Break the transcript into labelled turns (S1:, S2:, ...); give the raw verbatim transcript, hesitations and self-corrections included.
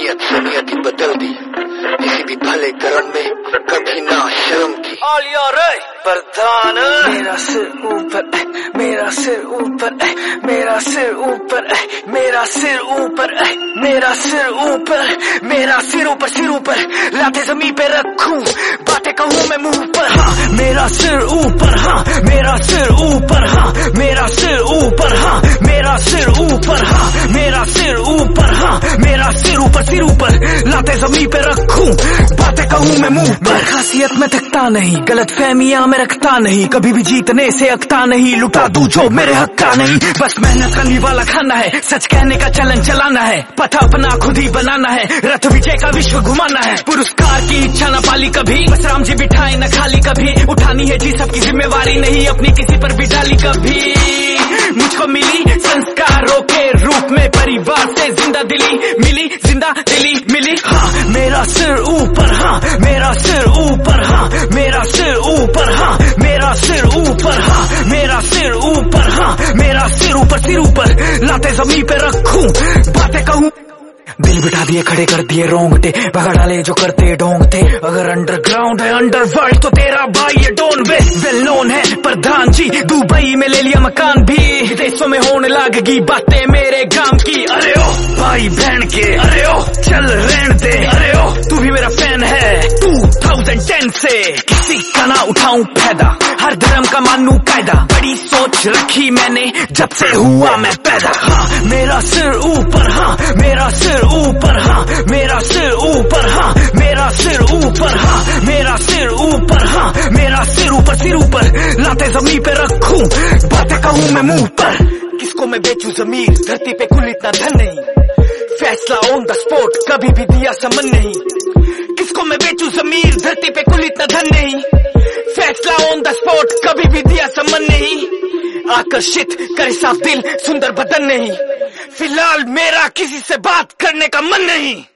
S1: नीयत से नियति बदल दी, किसी भी भले कर्म में कभी ना शर्म की।
S2: आलिया रे प्रधान, मेरा सिर ऊपर, मेरा सिर ऊपर, मेरा सिर ऊपर, मेरा सिर ऊपर, मेरा सिर ऊपर, मेरा सिर ऊपर, सिर ऊपर लाते जमीन पे रखूं, बातें कहूं मैं मुंह पर। हाँ मेरा सिर ऊपर, हाँ मेरा सिर ऊपर, हाँ मेरा सिर ऊपर, हाँ मेरा सिर ऊपर, हाँ मेरा सिर ऊपर, हाँ मेरा सिर ऊपर, सिर ऊपर लाते जमीन पे रखूं, बातें कहूं मैं मुंह पर। खासियत में थकता नहीं, गलत फहमियां में रखता नहीं, कभी भी जीतने से अकता नहीं, लुटा दूं जो मेरे हक का नहीं। बस मेहनत करने वाला खाना है, सच कहने का चलन चलाना है, पता अपना खुद ही बनाना है, रथ विजय का विश्व घुमाना है। पुरस्कार की इच्छा न पाली कभी, बस राम जी बिठाए न खाली कभी, उठानी है जी सबकी जिम्मेवारी, नहीं अपनी किसी पर भी डाली कभी। मुझको मिली संस्कारों के रूप में परिवार से जिंदा दिली मिली, जिंदा दिली मिली। हाँ मेरा सिर ऊपर, हाँ मेरा सिर ऊपर, हाँ मेरा सिर ऊपर, हाँ मेरा सिर ऊपर, हाँ मेरा सिर ऊपर, हाँ मेरा सिर ऊपर, सिर ऊपर लाते जमीन पे रखूं, बातें कहूं। दिल बिठा दिए खड़े कर दिए रोंगटे, भगा डाले जो करते ढोंग थे। अगर अंडरग्राउंड है अंडरवर्ल्ड तो तेरा भाई ये डॉन वे वेल नोन है प्रधान जी, दुबई में ले लिया मकान भी, विदेशों में होने लगेगी बातें मेरे गांव की। अरे ओ भाई बहन के, अरे ओ चल रहने दे, अरे ओ तू भी मेरा फैन है टू थाउजेंड टेन से, किसी का ना उठाऊं फायदा, हर धर्म का मानूं कायदा, बड़ी सोच रखी मैंने जब से हुआ मैं पैदा। हाँ मेरा सिर ऊपर, हाँ मेरा सिर ऊपर, हाँ मेरा सिर ऊपर, हाँ मेरा सिर ऊपर, हाँ मेरा सिर ऊपर, हाँ मेरा सिर ऊपर, सिर ऊपर लाते जमीन पे रखूं, बातें कहूं मैं मुंह पर। किसको मैं बेचूं जमीर, धरती पे कुल इतना धन नहीं, फैसला ऑन द स्पॉट कभी भी दिया समन नहीं। किसको मैं बेचूं जमीर, धरती पे कुल इतना धन नहीं, फैसला ऑन द स्पॉट कभी भी दिया समन नहीं। आकर्षित करे साफ दिल सुंदर बदन नहीं, फिलहाल मेरा किसी से बात करने का मन नहीं।